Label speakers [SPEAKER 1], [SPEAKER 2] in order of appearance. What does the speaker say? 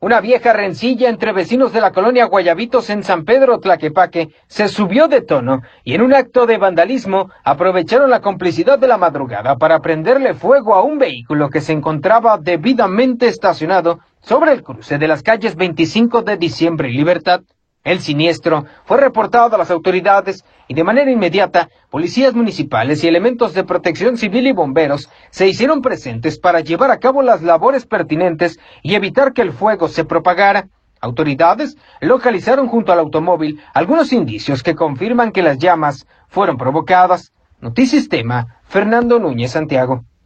[SPEAKER 1] Una vieja rencilla entre vecinos de la colonia Guayabitos en San Pedro Tlaquepaque se subió de tono y en un acto de vandalismo aprovecharon la complicidad de la madrugada para prenderle fuego a un vehículo que se encontraba debidamente estacionado sobre el cruce de las calles 25 de Diciembre y Libertad. El siniestro fue reportado a las autoridades y de manera inmediata policías municipales y elementos de protección civil y bomberos se hicieron presentes para llevar a cabo las labores pertinentes y evitar que el fuego se propagara. Autoridades localizaron junto al automóvil algunos indicios que confirman que las llamas fueron provocadas. Notisistema, Fernando Núñez, Santiago.